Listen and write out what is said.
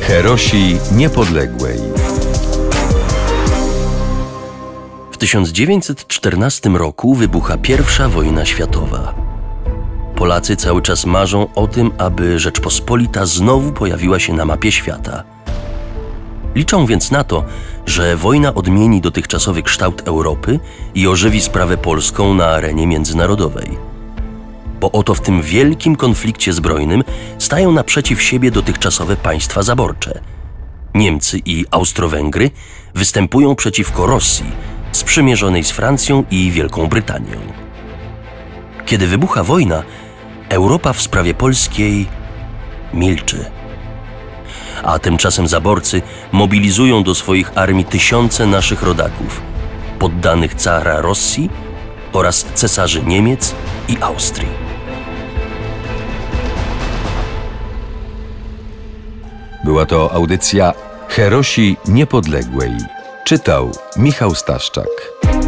Herosi Niepodległej. W 1914 roku wybucha I wojna światowa. Polacy cały czas marzą o tym, aby Rzeczpospolita znowu pojawiła się na mapie świata. Liczą więc na to, że wojna odmieni dotychczasowy kształt Europy i ożywi sprawę polską na arenie międzynarodowej. Bo oto w tym wielkim konflikcie zbrojnym stają naprzeciw siebie dotychczasowe państwa zaborcze. Niemcy i Austro-Węgry występują przeciwko Rosji, sprzymierzonej z Francją i Wielką Brytanią. Kiedy wybucha wojna, Europa w sprawie polskiej milczy. A tymczasem zaborcy mobilizują do swoich armii tysiące naszych rodaków, poddanych cara Rosji oraz cesarzy Niemiec i Austrii. Była to audycja Herosi Niepodległej. Czytał Michał Staszczak.